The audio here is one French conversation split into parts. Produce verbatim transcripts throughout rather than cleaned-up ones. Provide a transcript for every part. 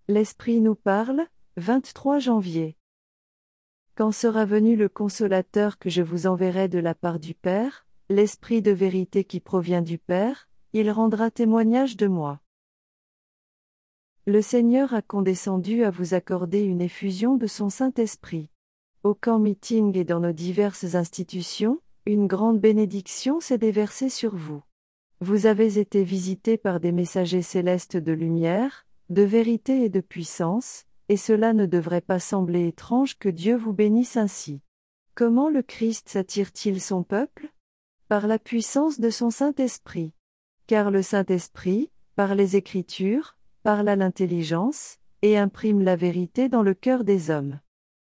L'Esprit nous parle, vingt-trois janvier. Quand sera venu le Consolateur que je vous enverrai de la part du Père, l'Esprit de vérité qui provient du Père, il rendra témoignage de moi. Le Seigneur a condescendu à vous accorder une effusion de son Saint-Esprit. Au camp meeting et dans nos diverses institutions, une grande bénédiction s'est déversée sur vous. Vous avez été visités par des messagers célestes de lumière, de vérité et de puissance, et cela ne devrait pas sembler étrange que Dieu vous bénisse ainsi. Comment le Christ s'attire-t-il son peuple? Par la puissance de son Saint-Esprit. Car le Saint-Esprit, par les Écritures, parle à l'intelligence, et imprime la vérité dans le cœur des hommes.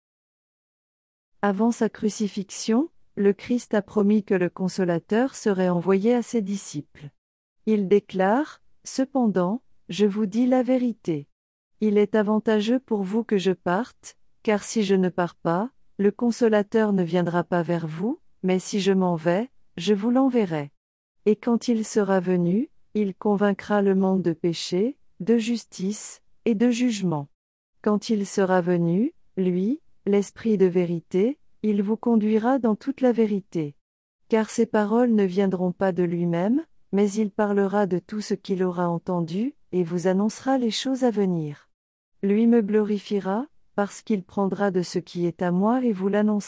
Avant sa crucifixion, le Christ a promis que le Consolateur serait envoyé à ses disciples. Il déclare, « Cependant, je vous dis la vérité. Il est avantageux pour vous que je parte, car si je ne pars pas, le Consolateur ne viendra pas vers vous, mais si je m'en vais, je vous l'enverrai. Et quand il sera venu, il convaincra le monde de péché, de justice, et de jugement. Quand il sera venu, lui, l'Esprit de vérité, il vous conduira dans toute la vérité. Car ses paroles ne viendront pas de lui-même, mais il parlera de tout ce qu'il aura entendu, et vous annoncera les choses à venir. Lui me glorifiera, parce qu'il prendra de ce qui est à moi et vous l'annoncera. »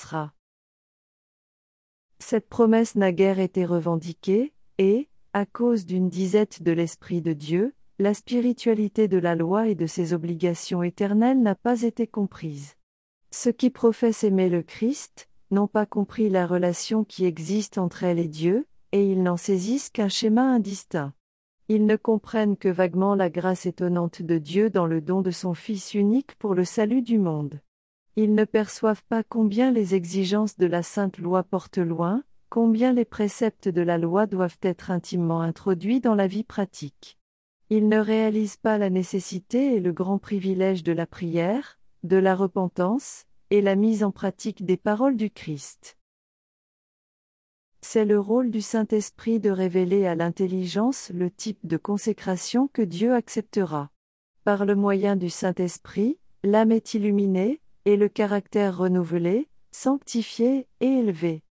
Cette promesse n'a guère été revendiquée, et, à cause d'une disette de l'Esprit de Dieu, la spiritualité de la loi et de ses obligations éternelles n'a pas été comprise. Ceux qui professent aimer le Christ, n'ont pas compris la relation qui existe entre elle et Dieu, et ils n'en saisissent qu'un schéma indistinct. Ils ne comprennent que vaguement la grâce étonnante de Dieu dans le don de son Fils unique pour le salut du monde. Ils ne perçoivent pas combien les exigences de la sainte loi portent loin, combien les préceptes de la loi doivent être intimement introduits dans la vie pratique. Ils ne réalisent pas la nécessité et le grand privilège de la prière, de la repentance, et la mise en pratique des paroles du Christ. C'est le rôle du Saint-Esprit de révéler à l'intelligence le type de consécration que Dieu acceptera. Par le moyen du Saint-Esprit, l'âme est illuminée, et le caractère renouvelé, sanctifié et élevé.